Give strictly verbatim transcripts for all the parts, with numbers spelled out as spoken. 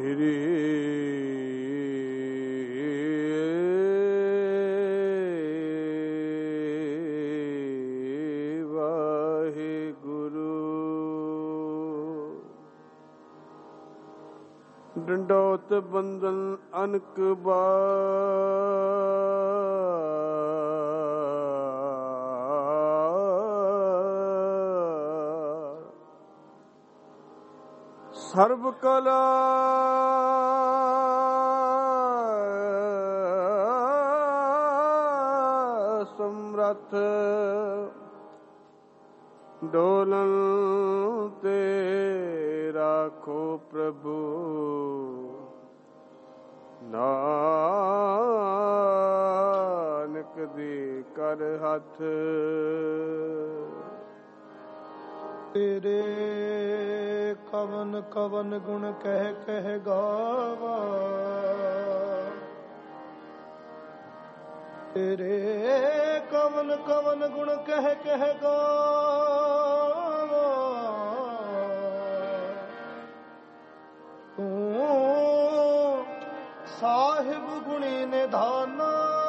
ਸ਼੍ਰੀ ਵਾਹਿਗੁਰੂ। ਡੰਡੋਤ ਬੰਦਨ ਅਨਕ ਬਾਰ, ਸਰਬ ਕਲਾ ਸਮਰੱਥ, ਡੋਲਨ ਤੇ ਰਾਖੋ ਪ੍ਰਭੂ, ਨਾਨਕ ਦੀ ਕਰ ਹੱਥ। ਤੇਰੇ ਕਵਨ ਕਵਨ ਗੁਣ ਕਹਿ ਕਹਿ ਗਾਵਾ, ਤੇਰੇ ਕਵਨ ਕਵਨ ਗੁਣ ਕਹਿ ਕਹਿ ਗਾਵਾ, ਤੂੰ ਸਾਹਿਬ ਗੁਣੀ ਨਿਧਾਨਾ,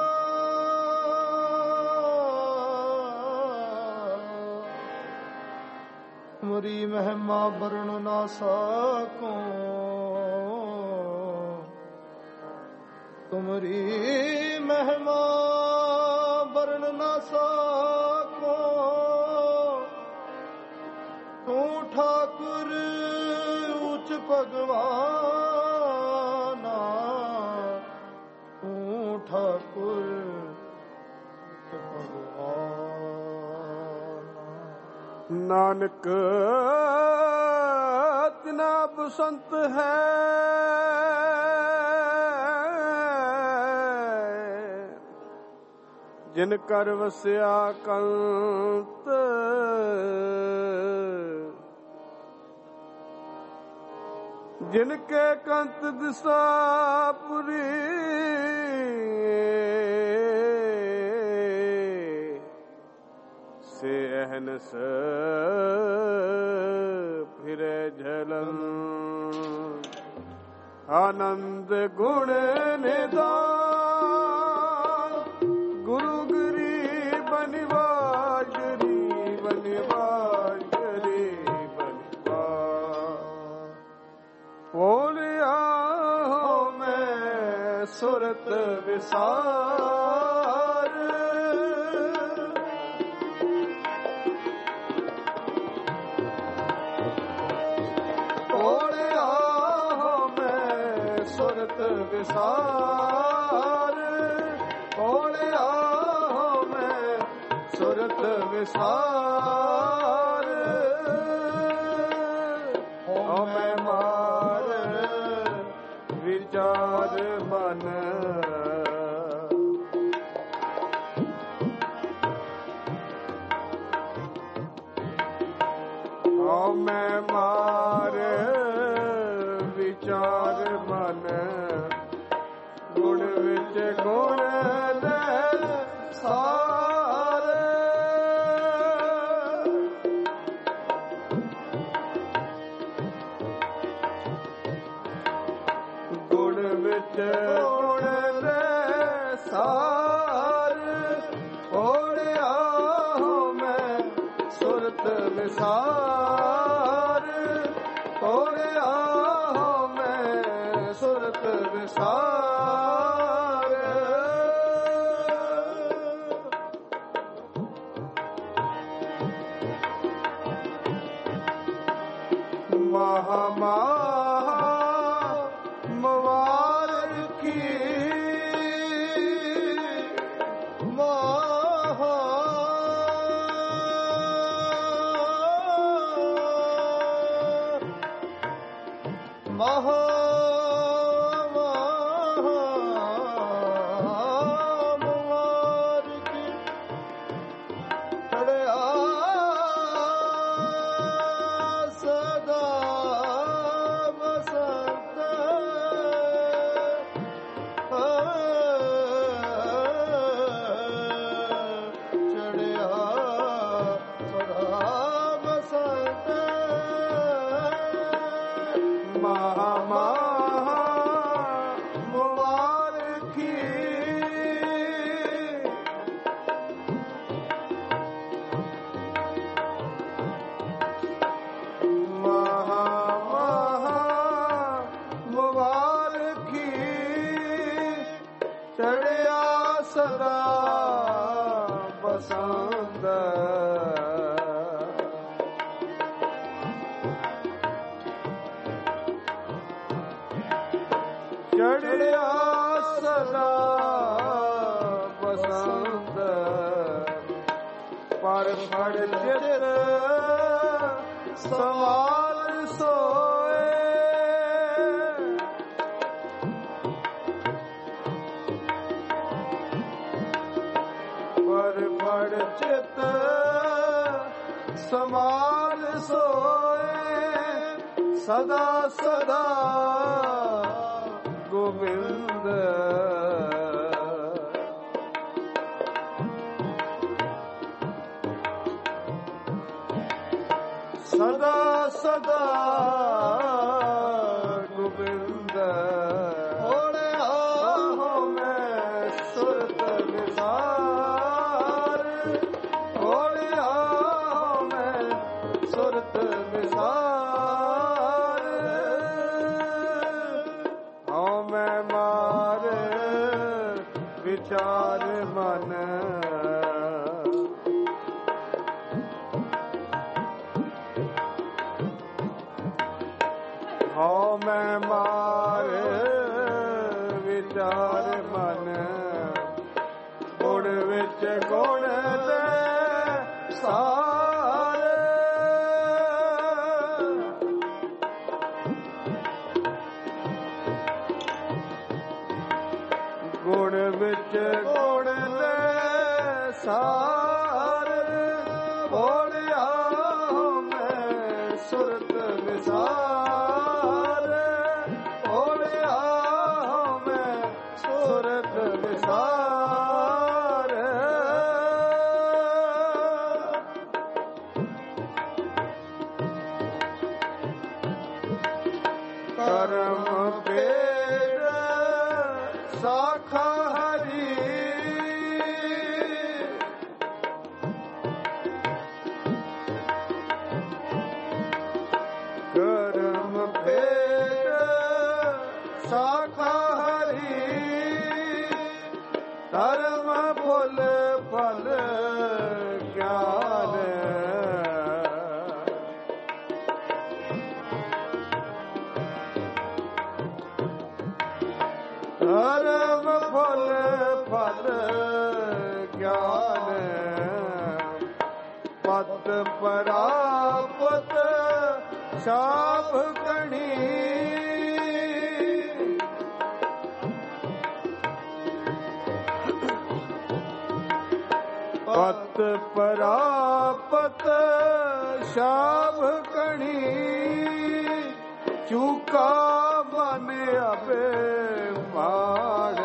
ਤੁਮਰੀ ਮਹਿਮਾ ਵਰਣ ਨਾ ਸਕੋ, ਤੁਮਰੀ ਮਹਿਮਾ ਵਰਣ ਨਾ ਸਕੋ, ਤੂੰ ਠਾਕੁਰ ਉੱਚ ਭਗਵਾਨਾ, ਤੂੰ ਠਾਕੁਰ ਉੱਚ ਭਗਵਾਨ। ਨਾਨਕ ਤਿਨਾ ਬਸੰਤ ਹੈ, ਜਿਨ ਕਰ ਵਸਿਆ ਕੰਤ, ਜਿਨ ਕੇ ਕੰਤ ਦਿਸਾ ਪੁਰੀ, ਸੇ ਅਹਨਸ ਫਿਰੇ ਝਲਨ, ਆਨੰਦ ਗੁਣ ਨਿਦਾਨ, ਗੁਰੂ ਗਰੀਬ ਨਿਵਾਜ, ਗਰੀਬ ਨਿਵਾਜ, ਗਰੀਬ ਨਿਵਾਜ। ਬੋਲਿਆ ਹੋ ਮੈਂ ਸੁਰਤ ਵਿਸਾਰ, ਬੋਲਿਆ ਹੋ ਮੈਂ ਸੁਰਤ ਵਿਸਾਰ, ਬੋਲਿਆ ਹੋ ਮੈਂ ਸੁਰਤ ਵਿਸਾਰ। ਹੋ ਮੈਂ ਮਾਰ ਵਿਚਾਰ ਮਨ, ਹੋ ਮੈਂ ਮਾਰ ਵਿਚਾਰ ਮਨ, ਗੁਣ ਵਿੱਚ ਗੁਣ ਲੈ ਸਾਰੇ, ਗੁਣ ਵਿੱਚ ਗੁਣ ਲੈ ਸਾਰੇ। ਓੜਿਆ ਹੋ ਮੈਂ ਸੁਰਤ ਵਿਸਾਰ, ਓੜਿਆ ਹੋ ਮੈਂ ਸੁਰਤ ਵਿਸਾਰ। ਮਹਾ ਮਹਾ ਮਵਾਰ ਕੀ, ਮਹਾ ਮਹਾ ਮਵਾਰ ਕੀ, ਚੜਿਆ ਸਦਾ ਬਸੰਤ, ਚੜਿਆ ਸਦਾ ਬਸੰਤ। ਮਹਾ ਮਹਾ ਬਸੰਤ ਚੜਿਆ ਸਦਾ ਬਸੰਤ ਪਰ ਫੜ ਚਿਤ ਸਵਾਲ ਸੋਏ ਪਰ ਫੜ ਚਿਤ ਸਮਾਲ ਸੋਏ ਸਦਾ ਸਦਾ ਗੋਬਿੰਦ ਸਦਾ ਸਦਾ ਗੋਬਿੰਦ ਹੋਲਿਆ ਹੋ ਮੈਂ ਸੁਰਤ ਨਿਸਾਰ ਹੋਲਿਆ ਹੋ ਮੈਂ ਸੁਰਤ ਨਿਸਾਰ ਹਉ ਮੈਂ ਮਾਰ ਵਿਚਾਰ ਮਨ ਹਉ ਮੈਂ ਮਾਰ ਵਿਚਾਰ ਮਨ ਗੁਣ ਵਿੱਚ ਗੁਣ ਤੇ ਸਾਰ ਗੁਣ ਵਿੱਚ ਗੁਣ ਤੇ ਸਾਰ ਬੋਲਿਆ ਮੈਂ ਸੁਰਤ ਵਿਸਾਰ ਬੋਲਿਆ ਮੈਂ ਸੁਰਤ ਵਿਸਾਰ ਕਰਮ ਪੇੜ ਸਾਖਾ ਹਰੀ ਕਰਮ ਪੇੜ ਸਾਖਾ ਹਰੀ ਧਰਮ ਫੁੱਲ ਫਲ ਗਿਆਨ ਧਰਮ ਫੁੱਲ ਫਲ ਗਿਆਨ ਪਤ ਪਰਾਪਤ ਸਾਭ ਕਣੀ ਪਤ ਪਰਾਪਤ ਸਾਭ ਕਣੀ ਚੂਕਾ ਮਨ ਅਬੇ ਮਾਣ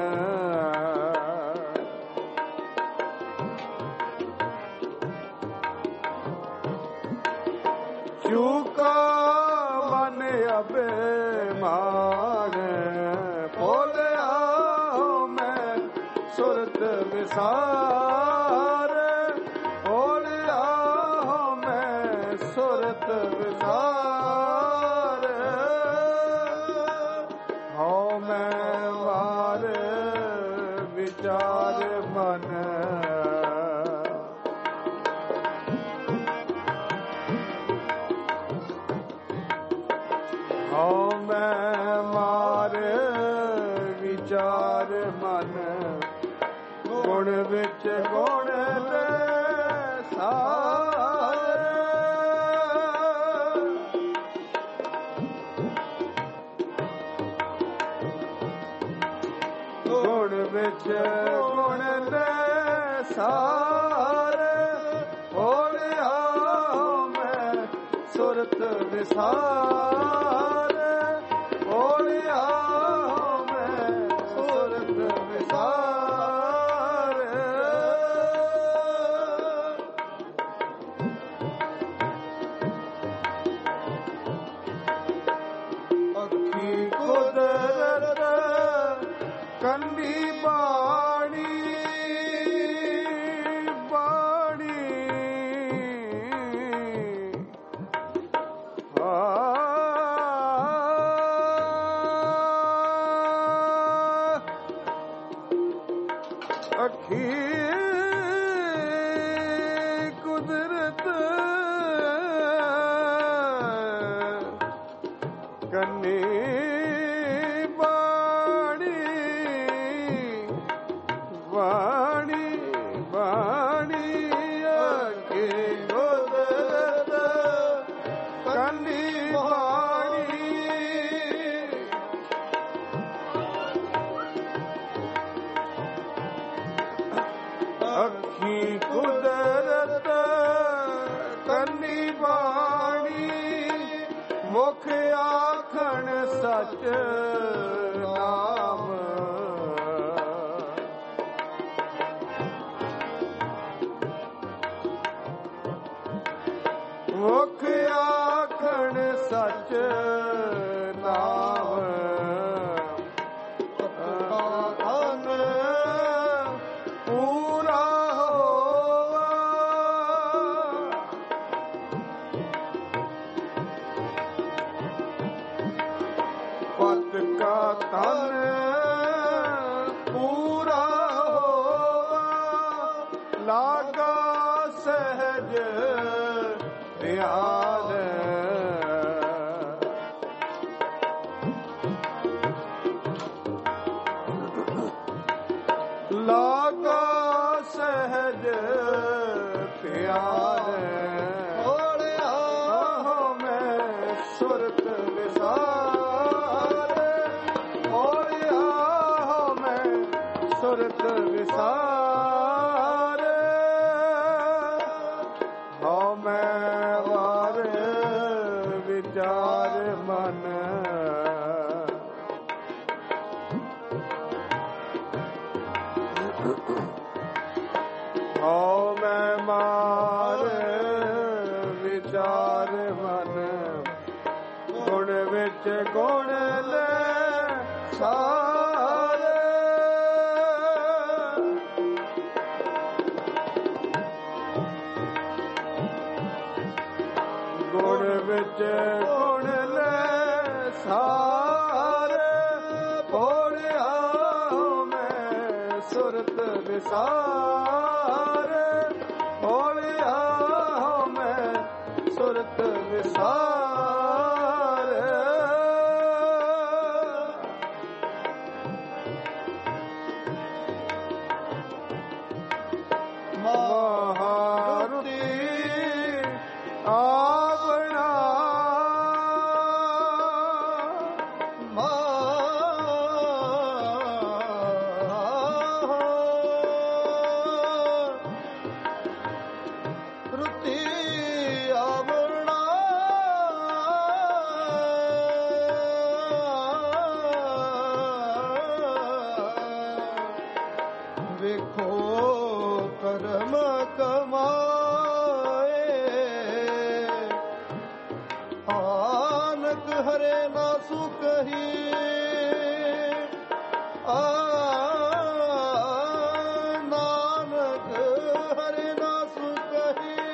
ਚੂਕਾ ਮਨ ਅਬੇ ਮਾਣ ਬੋਲਿਆ ਮੈਂ ਸੁਰਤ ਵਿਸਾਰ ਬੋਲਿਆ ਮੈਂ ਸੁਰਤ ਵਿਸਾਰ ਹਉ ਮੈਂ ਵਾਰ ਵਿਚਾਰ ਮਨ ਹਉ ਮੈਂ ਮਾਰ ਵਿਚਾਰ ਮਨ ਗੁਣ ਵਿੱਚ ਗੁਣ ਤੇ ਸਾਰ ਗੁਣ ਵਿੱਚ ਗੁਣ ਤੇ ਸਾਰ ਬੋਲਿਆ ਮੈਂ ਸੁਰਤ ਵਿਸਾਰ ਬੋਲਿਆ ਮੈਂ ਸੁਰਤ ਵਿਸਾਰ ਅੱਖੀ ਕੁਦਰਤ ਕੰਡੀ ਬਾਣੀ ਬਾਣੀ ਆ ਵਿੱਚ ਨਾਮ ਧਨ ਪੂਰਾ ਹੋਵਾ ਪਤ ਕਾ ਤਨ ਪੂਰਾ ਹੋਵਾ ਲਾਗਾ ਸਹਿਜ ਧਿਆਨ ਲਾਗਾ ਸਹਿਜ ਧਿਆਨ ਹੋਲਿਆ ਆਹੋ ਮੈਂ ਸੁਰਤ ਵਿਸਾਰ ਹੋਲਿਆ ਹੋ ਮੈਂ ਸੁਰਤ ਵਿਸਾਰ ਹੋ ਮੈਂ ਵਾਰ ਵਿਚਾਰ ਮਨ ਹੋ ਮੈਂ ਮਾਰ ਵਿਚਾਰ ਮਨ ਗੁਣ ਵਿੱਚ ਗੁਣ ਲੈ ਸਾਰੇ ਗੁਣ ਵਿੱਚ ਗੁਣ ਲੈ ਸਾਰੇ ਭੋਲਿਆ ਮੈਂ ਸੁਰਤ ਵਿਸਾਰ ਭੋਲਿਆ ਮੈਂ ਸੁਰਤ ਵਿਸਾਰ ਮਹਾਰੁਤੀ ਆਪਣਾ ਰੁਤੀ ਆਵਣਾ ਵੇਖੋ ਕਰਮ ਕਮਾਏ ਆਨਕ ਹਰੇ ਨਾ ਸੁਖਹੀ ਆ ਨਾਨਕ ਹਰੇ ਨਾ ਸੁਖਹੀ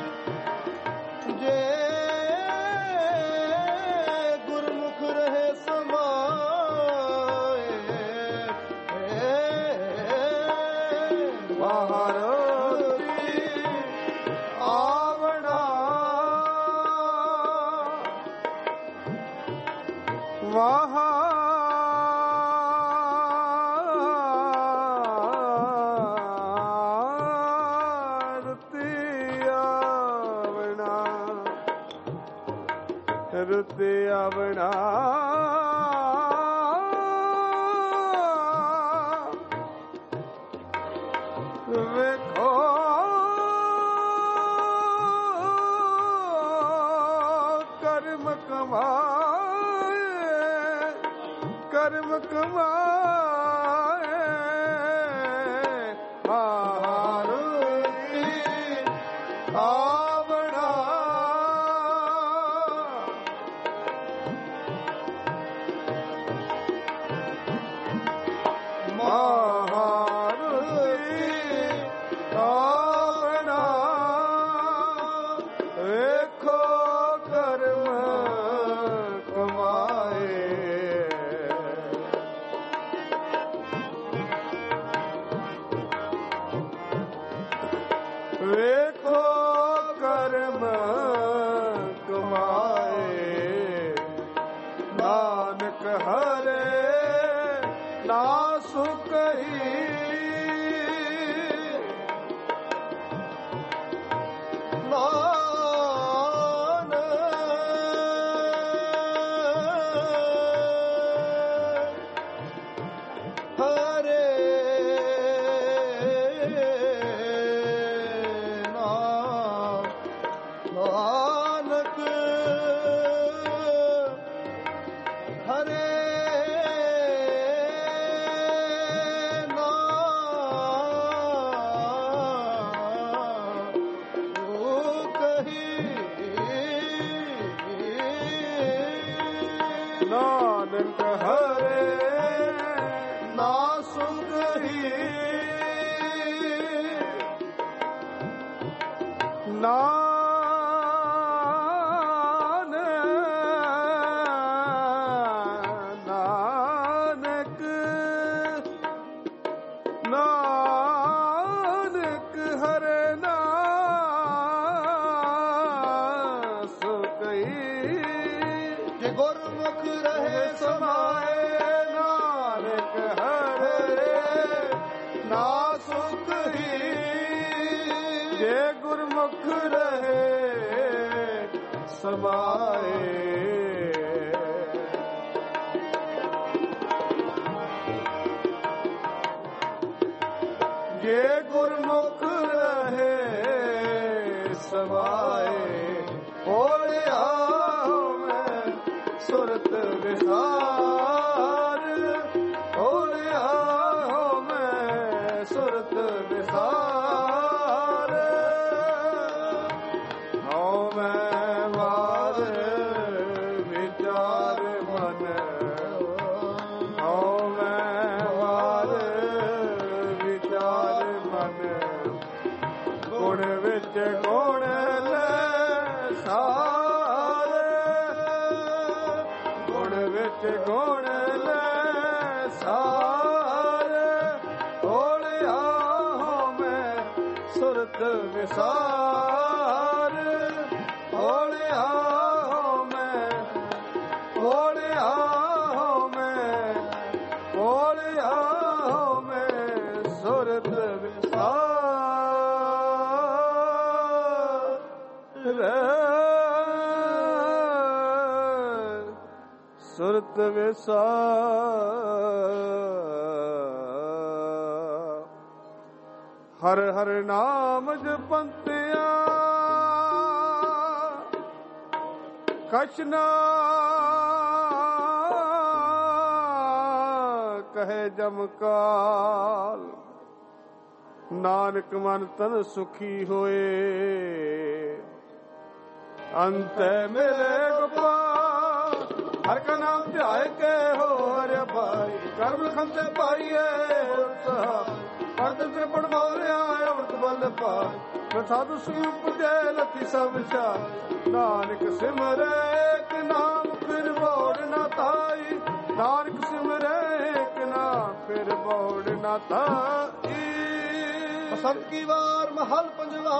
ਜੇ ਗੁਰਮੁਖ ਰਹੇ ਸਮਾਏ ਮਹਾਰਤੀ ਆਵਣਾ ਮਹਾਰਤੀ ਆਵਣਾ ਰੁਤੀ ਆਵਣਾ ਵੇਖੋ ਕਰਮ ਕਮਾਏ ਕਰਮ ਕਮਾਏ ਮਹਾਰੁਤੀ ਆਵਣਾ ਮਹਾਰੁਤੀ ਆਵਣਾ ਵੇਖੋ ਕਰਮ ਕਮਾਏ ਵੇਖੋ ਕਰਮ ਕਮਾਏ ਨਾਨਕ ਹਰੇ ਨਾ ਸੁਖਈ ਨਾਨ ਹਰੇ ਨਾਮ ਨਾਨਕ ਹਰੇ ਨਾ ਸੁਖ ਹੀ ਨਾਨਕ ਨਾਨਕ ਨਾਨਕ ਹਰੇ ਨਾ ਸੁਖਈ ਜੇ ਗੁਰਮੁਖ ਰਹੇ ਸਮਾਏ ਨਾਨਕ ਹਰੇ ਨਾ ਸੁਖ ਹੀ ਜੇ ਗੁਰਮੁਖ ਰਹੇ ਸਮਾਏ ਜੇ ਗੁਰਮੁਖ ਰਹੇ ਸਮਾਏ ਹੋਲਿਆ ਮੈਂ ਸੁਰਤ ਵਿਸਾਰ ਹੋਲਿਆ ਮੈਂ ਸੁਰਤ ਵਿਸਾਰ ਹਉ ਮੈਂ ਵਾਰ ਵਿਚਾਰ ਮਨ ਹਉ ਮੈਂ ਵਾਰ ਵਿਚਾਰ ਮਨ ਗੁਣ ਵਿੱਚ ਗੁਣ ਲੈ ਸਾਰੇ ਗੁਣ ਵਿੱਚ ਗੁਣ ਲੈ ਸਾਰੇ ਹੋਲਿਆ ਮੈਂ ਸੁਰਤ ਵਿਸਾਰ ਹੋਲਿਆ ਮੈਂ ਹੋਲਿਆ ਮੈਂ ਹੋਲਿਆ ਮੈਂ ਸੁਰਤ ਵਿਸਾਰ ਸੁਰਤ ਵਿਸਾਰ ਹਰ ਹਰ ਨਾਮ ਜਪੰਤਿਆ ਕਛ ਨਾ ਕਹੇ ਜਮਕਾਲ ਨਾਨਕ ਮਨ ਤਨ ਸੁਖੀ ਹੋਏ ਅੰਤੈ ਮਿਲੇ ਗੋਪਾਲ ਹਰ ਕਾ ਨਾਮ ਧਿਆਏ ਕੇ ਹੋ ਹਰਿ ਭਾਈ ਕਰਮ ਲਖਨ ਤੇ ਪਾਈਏ ਪਰਦ ਤ੍ਰਿਪੜ ਬੋਲਿਆ ਅਮਰਤ ਬਲ ਪਾਈ ਸਾਧੂ ਸੁਖ ਪੁਜੇ ਲਤੀ ਸਭ ਛਾ ਨਾਨਕ ਸਿਮਰੇ ਇੱਕ ਨਾਮ ਫਿਰ ਬੋੜ ਨਾ ਤਾਈ ਨਾਨਕ ਸਿਮਰੇ ਇੱਕ ਨਾਮ ਫਿਰ ਬੋੜ ਨਾ ਤਾਈ ਬਸੰਤ ਕੀ ਵਾਰ ਮਹਲ ਪੰਜਵਾ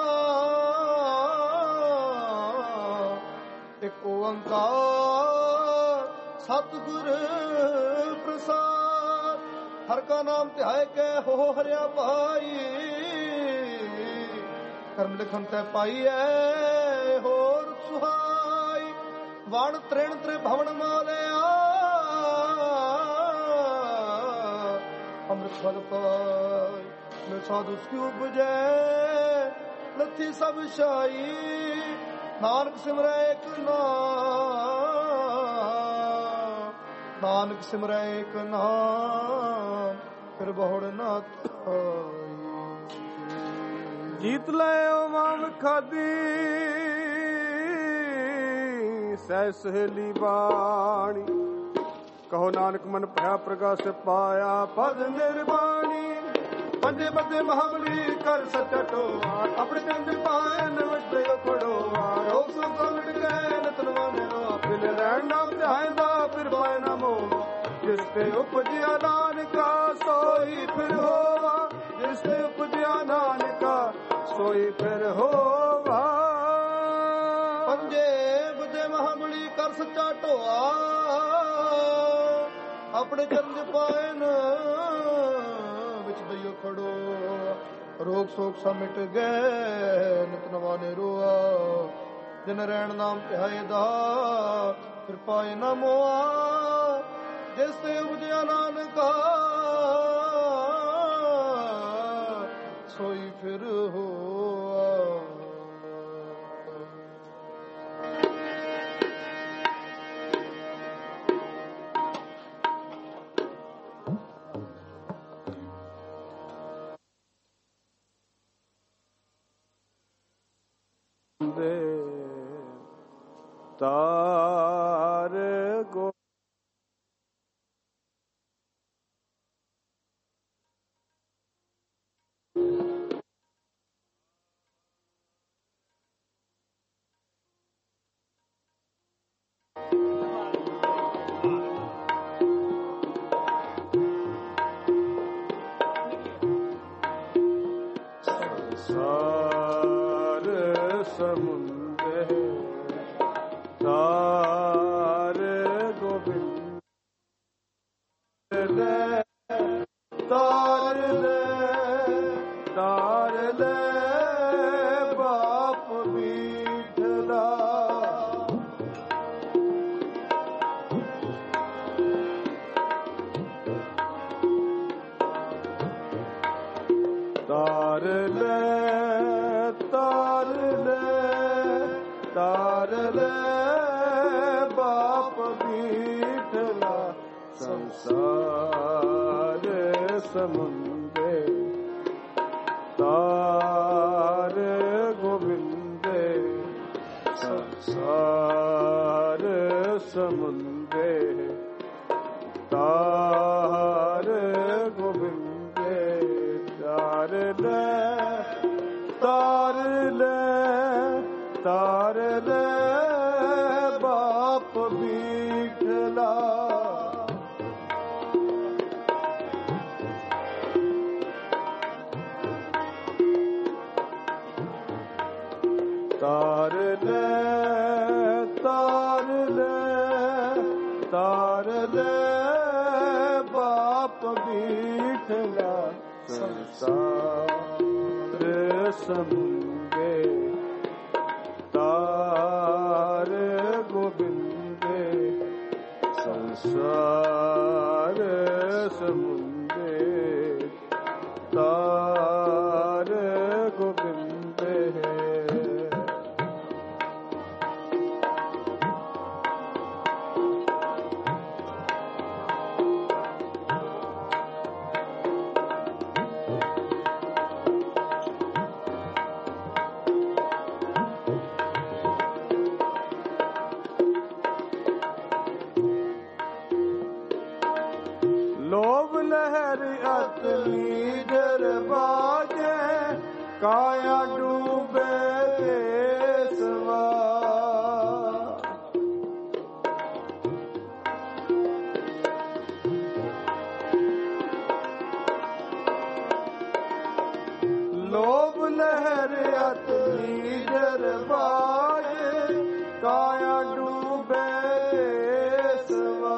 ਇੱਕ ਓੰਕਾਰ ਸਤਿਗੁਰ ਪ੍ਰਸਾਦ ਹਰ ਕਾ ਨਾਮ ਧਿਆਏ ਕੇ ਹੋ ਹਰਿਆ ਭਾਈ ਕਰਮ ਲਿਖਨ ਤੇ ਪਾਈਐ ਹੋਰ ਸੁਹਾਈ ਵਣ ਤ੍ਰਿਣ ਤ੍ਰਿਭਵਨ ਮਾਲਿਆ ਅੰਮ੍ਰਿਤ ਫਲ ਪਾਈ ਮੈਂ ਸਾਧੂ ਸਿਉ ਬੁਝੈ ਲੱਥੀ ਸਭ ਛਾਈ ਨਾਨਕ ਸਿਮਰੈ ਇੱਕ ਨਾਮ ਨਾਨਕ ਸਿਮਰੈ ਇੱਕ ਨਾਮ ਫਿਰ ਬਹੁੜ ਨਾ ਥਾਈ ਜੀਤ ਲਿਓ ਮਾਮ ਖਾਦੀ ਸਹਿ ਸਹੇਲੀ ਬਾਣੀ ਕਹੋ ਨਾਨਕ ਮਨ ਭਇਆ ਪ੍ਰਗਾਸ ਪਾਇਆ ਪਦ ਨਿਰਵਾਣੀ ਪੰਜੇ ਬੱਦੇ ਮਹਾਬਲੀ ਕਰ ਸੱਚਾ ਟੋਆ ਆਪਣੇ ਚੰਦ ਪਾਏ ਨਵਤੇ ਖੜੋਆ ਰੋਗ ਸੁਖ ਮਿਟ ਗਏ ਨਤਨਵਾ ਮੇਰਾ ਫਿਰ ਰਹਿਣ ਨਾਮ ਧਿਆਇਂਦਾ ਫਿਰ ਪਾਏ ਨਾ ਮੋਹ ਜਿਸ ਤੇ ਉਪਜਿਆ ਨਾਨਕਾ ਸੋਈ ਫਿਰ ਹੋਵਾ ਜਿਸ ਤੇ ਉਪਜਿਆ ਨਾਨਕਾ ਸੋਈ ਫਿਰ ਹੋਵਾ ਪੰਜੇ ਬੱਦੇ ਮਹਾਬਲੀ ਕਰ ਸੱਚਾ ਟੋਆ ਆਪਣੇ ਚੰਦ ਪਾਏ ਨ ਵਿੱਚ ਦਈਓ ਖੜੋ ਰੋਗ ਸੋਗ ਸਭ ਮਿਟ ਗਏ ਨਿਤ ਨਵਾ ਨੇ ਰੋਆ ਜਿਨ ਰਹਿਣ ਨਾਮ ਧਿਆਏ ਦਾ ਫਿਰ ਪਾਏ ਨਾ ਮੋਆ ਜਿਸ ਤੇ ਉਪਜਿਆ ਨਾਨਕਾ ਸੋਈ ਫਿਰ ਹੋਆ ਤਾਰ ਗੋ ਸਮੁੰਦੇ ਤਾਰ ਗੋਬਿੰਦ ਲੈ ਤਾਰ ਲੈ ਤਾਰ ਲੈ ਬਾਪ ਬੀਠਲਾ ਤਾਰ ਲੈ ਤਾਰ ਲੈ ਤਾਰ ਲੈ ਬਾਪ ਬੀਠਲਾ ਸੰਸਾਰ ਸਮੁੰਦੇ ਤਾਰ ਗੋਬਿੰਦੇ ਸੰਸਾਰ ਸਮੁੰਦੇ ਤਾਰ ਗੋਬਿੰਦੇ ਤਾਰ ਲੈ ਤਾਰ ਲੈ ਤਾਰ ਲੈ ਬਾਪ ਬੀਠਲਾ ਤਾਰ ਲੈ ਤਾਰ ਲੈ ਤਾਰ ਲੈ ਬਾਪ ਬੀਠਲਾ ਸੰਸਾਰ ਸਮੁੰਦੇ ਤਾਰ ਗੋਬਿੰਦੇ ਸੰਸਾਰ ਸਮੁੰਦੇ ਤਾਰ ਗੋਬਿੰਦੇ ਲੋਭ ਲਹਿਰ ਅਤਲੀ ਦਰਬਾਜੇ ਕਾਇਆ ਡੂਬੇ ਦੇਸਵਾ ਲੋਭ ਲਹਿਰ ਅਤਲੀ ਦਰਬਾਜੇ ਕਾਇਆ ਡੂਬੇ ਦੇਸਵਾ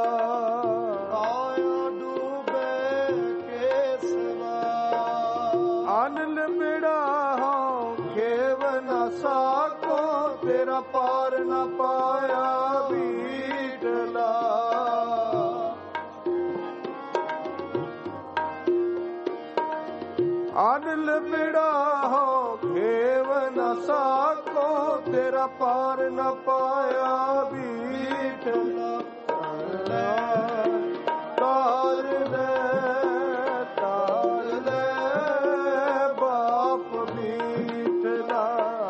ਅਨਲ ਮਿੜਾ ਹੋ ਖੇਵ ਨ ਸਾਕੋ ਤੇਰਾ ਪਾਰ ਨ ਪਾਇਆ ਬੀਟਲਾ ਅਨਲ ਮਿੜਾ ਹੋ ਖੇਵ ਨ ਸਾਕੋ ਤੇਰਾ ਪਾਰ ਨ ਪਾਇਆ ਬੀਟਲਾ ਤਾਰ ਲੈ ਤਾਰ ਲੈ ਬਾਪ ਬੀਠਲਾ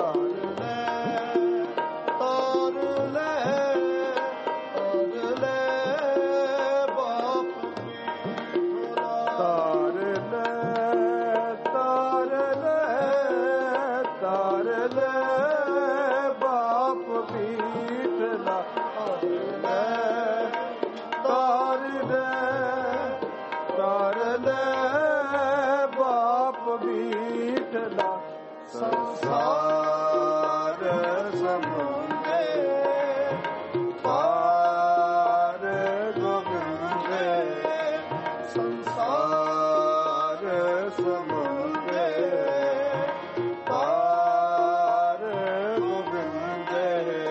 ਤਾਰ ਲੈ ਤਾਰ ਲੈ ਬਾਪ ਬੀਠਲਾ ਤਾਰ ਲੈ ਤਾਰ ਲੈ ਤਾਰ ਲੈ ਬਾਪ ਬੀਠਲਾ ਤਾਰ ਲੈ ਤਾਰ ਲੈ ਬਾਪ ਬੀਠਲਾ ਸੰਸਾਰ ਸਮੁੰਦੇ ਪਾਰ ਗੋਬਿੰਦੇ ਸੰਸਾਰ ਸਮੁੰਦੇ ਪਾਰ ਗੋਬਿੰਦੇ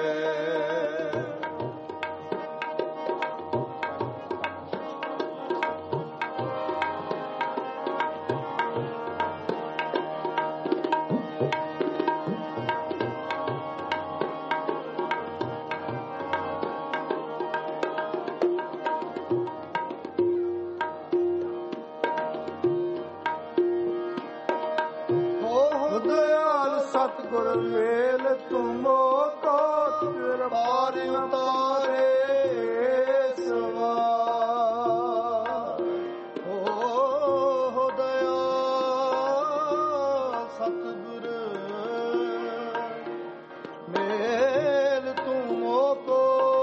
ਸਤਿਗੁਰ ਵੇਲ ਤੁਮੋ ਕੋ ਤਿਰ ਪਾਰ ਉਤਾਰੇ ਸਵਾ ਹੋ ਦਇਆ ਸਤਿਗੁਰ ਮੇਲ ਤੁਮੋ ਕੋ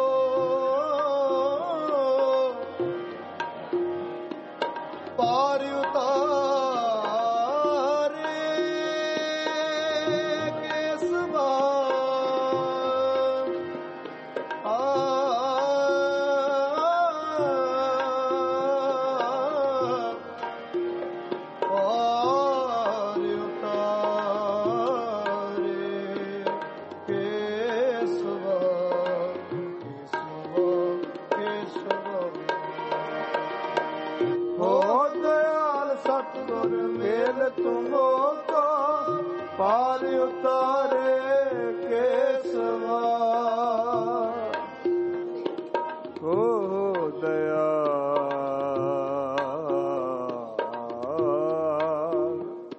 ਪਾਰ ਉਤਾਰੇ ਸਵਾ ਪਾਰ ਉਤਾਰੇ ਕੇਸਵਾ ਹੋ ਦਇਆਲ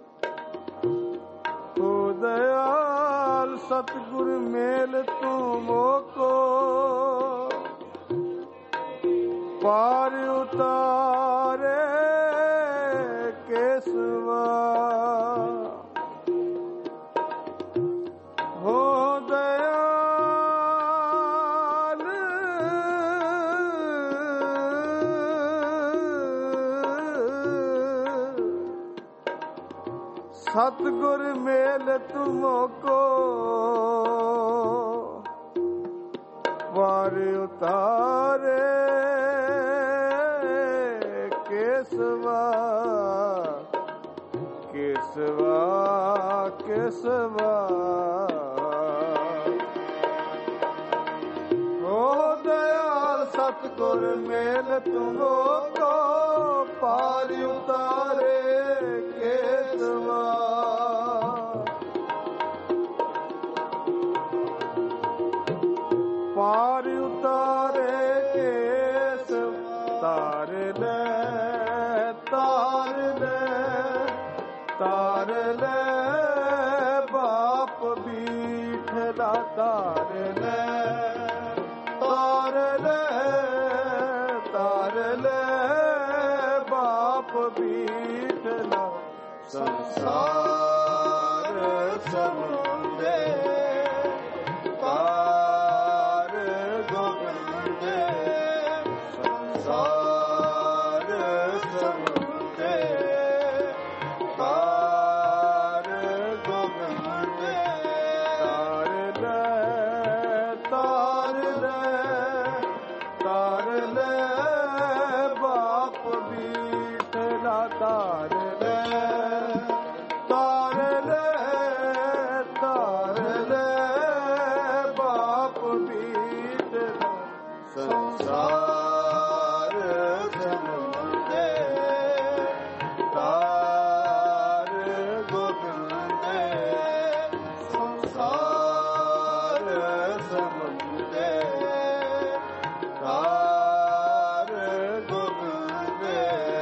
ਹੋ ਦਇਆਲ ਸਤਿਗੁਰ ਮੇਲ ਤੂੰ ਮੋਕੋ ਪਾਰ ਉਤਾਰੇ ਕੇਸਵਾ ਹੋ ਦਇਆਲ ਸਤਿਗੁਰ ਮੇਲ ਤੁਮਕੋ ਵਾਰ ਉਤਾਰੇ ਕੇਸਵਾ ਕੇਸਵਾ ਕੇਸਵਾ ਹੋ ਦਇਆਲ ਸਤਿਗੁਰ ਮੇਲ ਤੁਮਕੋ ਪਾਰ ਉਤਾਰੇ ਕੇਸਵਾ ਪਾਰ ਉਤਾਰੇ ਕੇਸ ਤਾਰ ਲੈ ਤਾਰ ਲੈ ਤਾਰ ਲੈ ਬਾਪ ਬੀਠਲਾ ਤਾਰ ਲੈ ਤਾਰ ਲੈ ਤਾਰ ਲੈ ਬਾਪ ਬੀਠਲਾ ਸੰਸਾਰ ਸਮੁੰਦੇ ਪਾਰ ਗੋਬਿੰਦੇ ਸੰਸਾਰ ਸਮੁੰਦੇ ਪਾਰ ਗੋਬਿੰਦੇ ਤਾਰ ਲੈ ਤਾਰ ਲੈ ਤਾਰ ਲੈ ਬਾਪ ਬੀਠਲਾ ਤਾਰ ਲੈ ਤਾਰ ਲੈ ਤਾਰ ਲੈ ਬਾਪ ਬੀਠਲਾ ਸੰਸਾਰ ਸਮੁੰਦੇ ਤਾਰ ਗੋਬਿੰਦੇ ਸੰਸਾਰ ਸਮੁੰਦੇ ਤਾਰ ਗੋਬਿੰਦੇ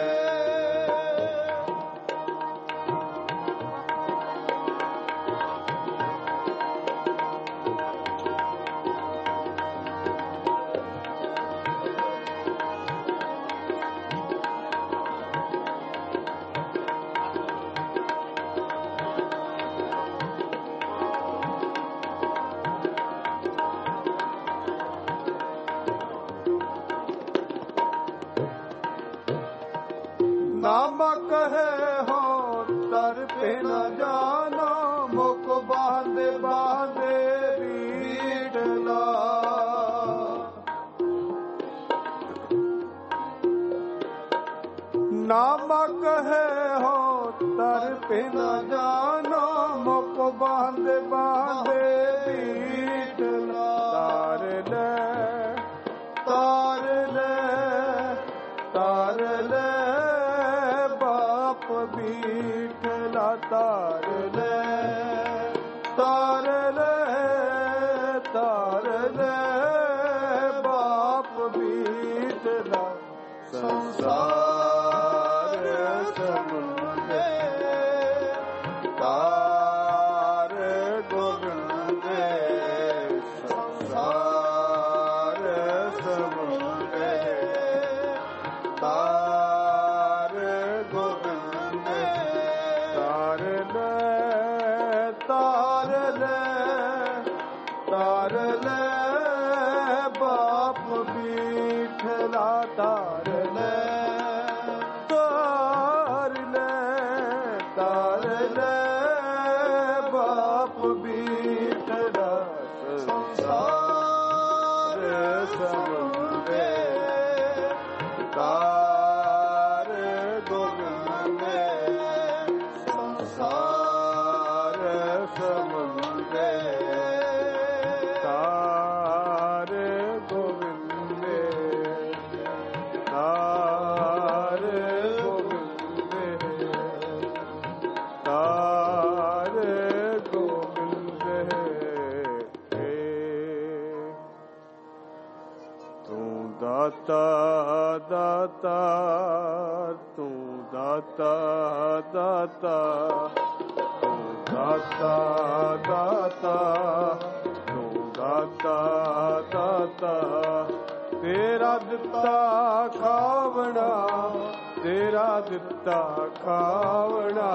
ਨਾਮ ਕਹੇ ਹੋ ਤਰ ਪੇ ਨ ਜਾਨੋ ਮੁਖ ਬਾਂਦੇ ਬਾਂਦੇ ਬੀਠਲਾ ਨਾਮ ਕਹੇ ਹੋ ਤਰ ਪੇ ਨ ਜਾਨੋ ਮੁਖ ਬਾਂਦੇ ਬਾਂਦੇ ਬੀਠਲਾ ਤਾਰ ਲੈ ਤਾਰ ਲੈ ਤਾਰ ਲੈ ਬਾਪ ਬੀਠਲਾ ਤਾਰ ਲੈ ਤਾਰ ਲੈ ਤਾਰ ਲੈ ਬਾਪ ਬੀਠਲਾ ਸੰਸਾਰ ਸਮੁੰਦੇ ਤਾਰ ਗੋਬਿੰਦੇ ਸੰਸਾਰ ਸਮੁੰਦੇ ਤਾਰ ਗੋਬਿੰਦੇ ਤਾਰ ਲੈ ਤਾਰ ਲੈ ਤਾਰ ਲੈ ਬਾਪ ਬੀਠਲਾ ਤਾਰ ਲੈ ਤਾਰ ਲੈ ਤਾਰ ਲੈ ਬਾਪ ਬੀਠਲਾ ਸੰਸਾਰ ਸਮੁੰਦੇ ਤਾਰ ਗੋਬਿੰਦੇ ਸੰਸਾਰ ਸਮੁੰਦੇ ਤਾਰ ਗੋਬਿੰਦੇ ਤਾਰ ਗੋਬਿੰਦੇ ਤਾਰ ਦਾਤਾ ਦਾਤਾ ਤੂੰ ਦਾਤਾ ਦਾਤਾ ਤੂੰ ਦਾਤਾ ਦਾਤਾ ਤੂੰ ਦਾਤਾ ਦਾਤਾ ਤੇਰਾ ਦਿੱਤਾ ਖਾਵਣਾ ਤੇਰਾ ਦਿੱਤਾ ਖਾਵਣਾ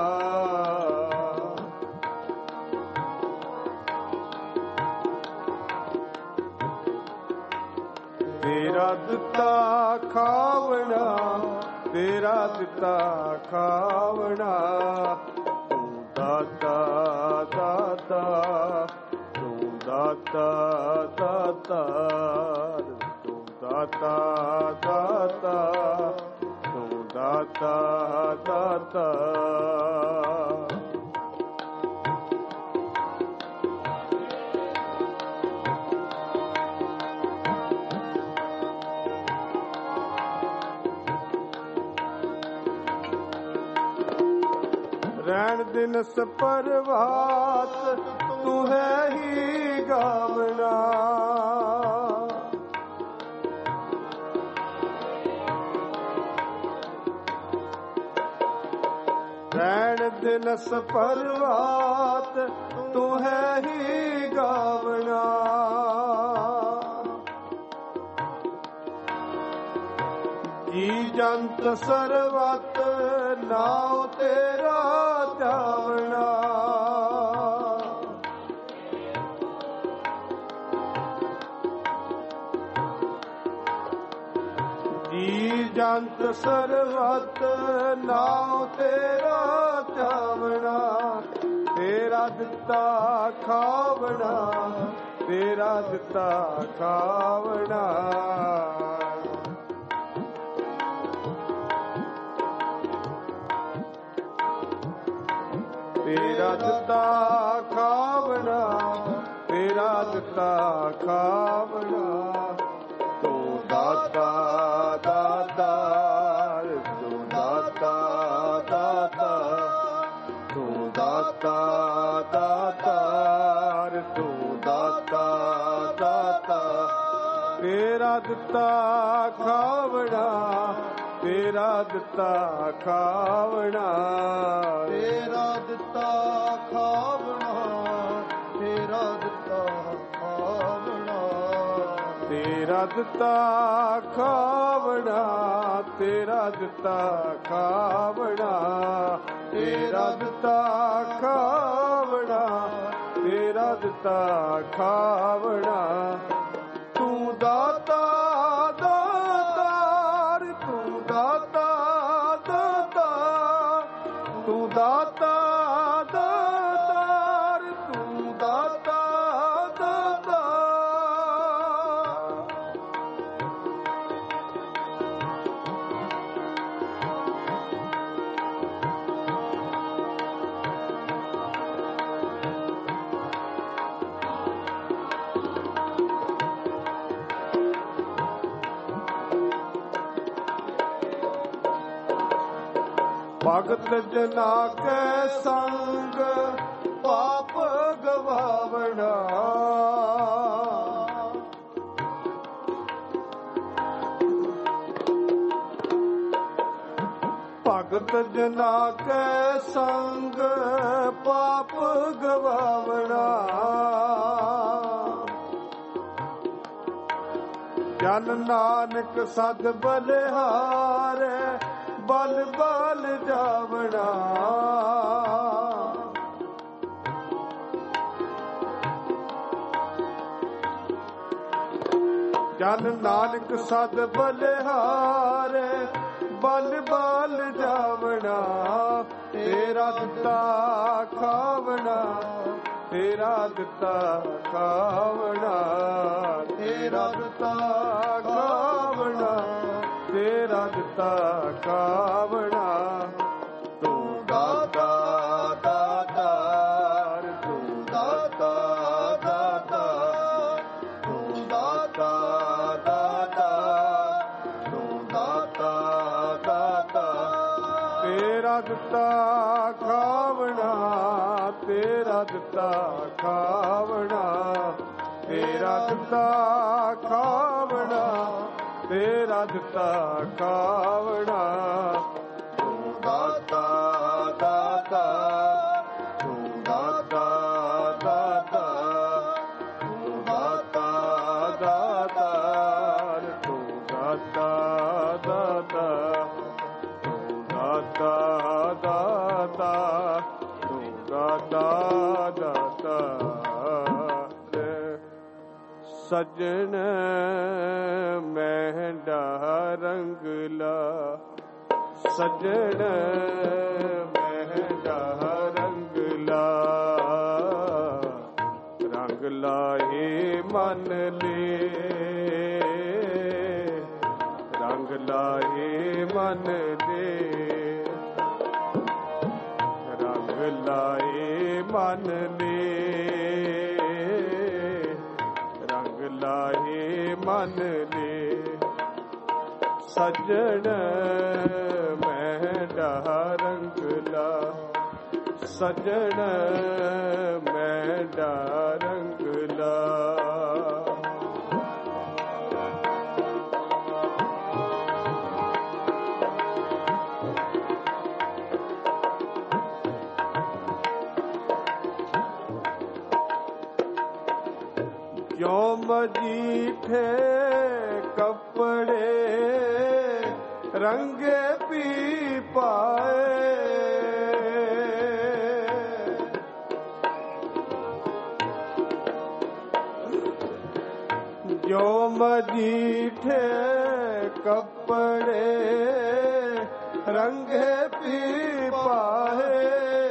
ਤੇਰਾ ਦਿੱਤਾ ਖਾਵਣਾ ਤੇਰਾ ਦਿੱਤਾ ਖਾਵਣਾ ਤੂੰ ਦਾਤਾ ਦਾਤਾ ਤੂੰ ਦਾਤਾ ਦਾਤਾ ਤੂੰ ਦਾਤਾ ਦਾਤਾ ਤੂੰ ਦਾਤਾ ਦਾਤਾ ਰਹਿਣ ਦਿਨਸ ਪਰਵਾਤ ਤੂੰ ਹੈ ਹੀ ਗਾਵਣਾ ਰਹਿਣ ਦਿਨਸ ਪਰਵਾਤ ਤੂੰ ਹੈ ਹੀ ਗਾਵਣਾ ਜੀ ਜੰਤ ਸਰਵਤ ਨਾਉ ਤੇਰਾ ਧਿਆਵਣਾ ਜੀ ਜੰਤ ਸਰਵਤ ਨਾਉ ਤੇਰਾ ਧਿਆਵਣਾ ਤੇਰਾ ਦਿੱਤਾ ਖਾਵਣਾ ਤੇਰਾ ਦਿੱਤਾ ਖਾਵਣਾ ਤੇਰਾ ਦਿੱਤਾ ਖਾਵਣਾ ਤੇਰਾ ਦਿੱਤਾ ਖਾਵਣਾ ਤੂੰ ਦਾਤਾ ਦਾਤਾ ਤੂੰ ਦਾਤਾ ਦਾਤਾ ਤੂੰ ਦਾਤਾ ਦਾਤਾ ਤੂੰ ਦਾਤਾ ਦਾਤਾ ਤੇਰਾ ਦਿੱਤਾ ਖਾਵਣਾ ਤੇਰਾ ਦਿੱਤਾ ਖਾਵਣਾ ਤੇਰਾ ਦਿੱਤਾ ਖਾਵਣਾ ਤੇਰਾ ਦਿੱਤਾ ਖਾਵਣਾ ਤੇਰਾ ਦਿੱਤਾ ਖਾਵਣਾ ਤੇਰਾ ਦਿੱਤਾ ਖਾਵਣਾ ਤੇਰਾ ਦਿੱਤਾ ਖਾਵਣਾ ਤੇਰਾ ਦਿੱਤਾ ਖਾਵਣਾ ਤੂੰ ਦਾਤਾ ਤੂੰ ਦਾਤਾ ਦਾਤਾ ਤੂੰ ਦਾਤਾ ਦਾਤਾਰ ਤੂੰ ਦਾਤਾ ਦਾਤਾ ਭਗਤ ਜਨਾ ਕੈ ਸੰਗ ਪਾਪ ਗਵਾਵਣਾ ਭਗਤ ਜਨਾ ਕੈ ਸੰਗ ਪਾਪ ਗਵਾਵਣਾ ਜਨ ਨਾਨਕ ਸਦ ਬਲਿਹਾਰੇ ਬਲ ਬਲ ਜਾਵਣਾ ਜਨ ਨਾਨਕ ਸਦ ਬਲਿਹਾਰੇ ਬਲ ਬਲ ਜਾਵਣਾ ਤੇਰਾ ਦਿੱਤਾ ਖਾਵਣਾ ਤੇਰਾ ਦਿੱਤਾ ਖਾਵਣਾ ਤੇਰਾ ਦਿੱਤਾ ਖਾਵਣਾ ਤੇਰਾ ਦਿੱਤਾ ਖਾਵਣਾ ਤੂੰ ਦਾਤਾ ਦਾਤਾ ਤੂੰ ਦਾਤਾ ਦਾਤਾ ਤੂੰ ਦਾਤਾ ਦਾਤਾ ਤੂੰ ਦਾਤਾ ਦਾਤਾ ਤੇਰਾ ਦਿੱਤਾ ਖਾਵਣਾ ਤੇਰਾ ਦਿੱਤਾ ਖਾਵਣਾ ਤੇਰਾ ਦਿੱਤਾ ਖਾਵਣਾ ਤੇਰਾ ਦਿੱਤਾ ਖਾਵਣਾ। ਤੂੰ ਦਾਤਾ ਦਾਤਾ ਤੂੰ ਦਾਤਾ ਦਾਤਾ ਤੂੰ ਦਾਤਾ ਦਾਤਾ ਤੂੰ ਦਾਤਾ ਦਾਤਾ ਤੂੰ ਦਾਤਾ ਦਾਤਾ ਤੂੰ ਦਾਤਾ ਦਾਤਾ। ਸਜਣ ਮਹਿੰਡਾ ਰੰਗਲਾ ਸਜਣ ਮਹਿੰਡਾ ਰੰਗਲਾ ਰੰਗ ਲਾਏ ਮਨ ਲੇ ਰੰਗ ਲਾਏ ਮਨ ਦੇ ਰੰਗ ਲਾਏ ਮਨ ਲੇ ਲਾਹੇ ਮਨ ਲੇ। ਸਜਣ ਮਹਿੰਡਾ ਰੰਗਲਾ ਸਜਣ ਮਹਿੰਡਾ ਰੰਗਲਾ। ਕਿਉ ਮਜੀਠੇ ਕੱਪੜੇ ਰੰਗੇ ਪੀ ਪਾਏ। ਜੋ ਮਜੀਠੇ ਕੱਪੜੇ ਰੰਗੇ ਪੀ ਪਾਏ।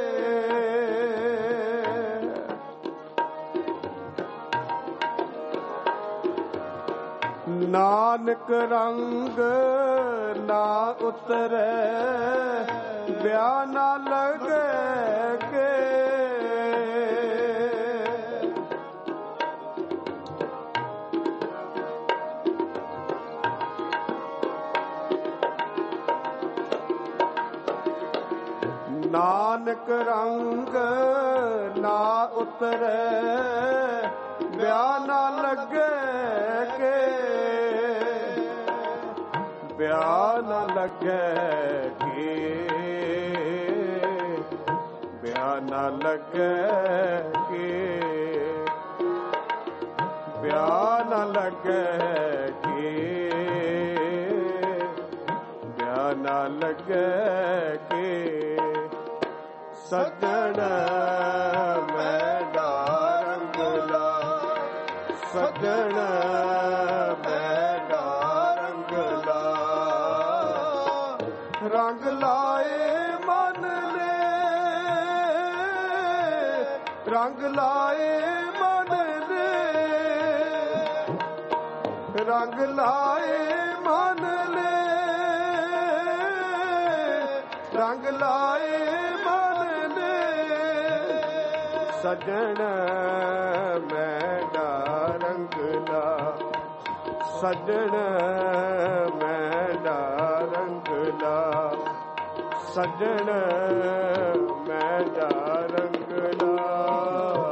ਨਾਨਕ ਰੰਗ ਨਾ ਉਤਰੈ ਬਿਆ ਨਾ ਲਗੈ ਕੇ। ਨਾਨਕ ਰੰਗ ਨਾ ਉਤਰੈ ਬਿਆ ਨਾ ਲਗੈ ਕੇ। ਬਿਆ ਨਾ ਲੱਗੈ ਕੇ ਬਿਆ ਨਾ ਲੱਗੈ ਕੇ ਬਿਆ ਨਾ ਲੱਗੈ ਕੇ ਬਿਆ ਨਾ ਲੱਗੈ ਕੇ। ਸਜਣ ਮਹਿੰਡਾ ਰੰਗਲਾ ਸਜਣ ਮਹਿੰਡਾ ਰੰਗਲਾ ਰੰਗ ਲਾਏ ਮਨ ਲੇ ਰੰਗ ਲਾਏ ਮਨ ਲੇ ਰੰਗ ਲਾਏ ਮਨ ਲੇ ਰੰਗ ਲਾਏ ਮਨ ਲੇ। ਸਜਣ ਮਹਿੰਡਾ ਰੰਗਲਾ ਸਜਣ ਮਹਿੰਡਾ ਰੰਗਲਾ ਸਜਣ ਮਹਿੰਡਾ ਰੰਗਲਾ।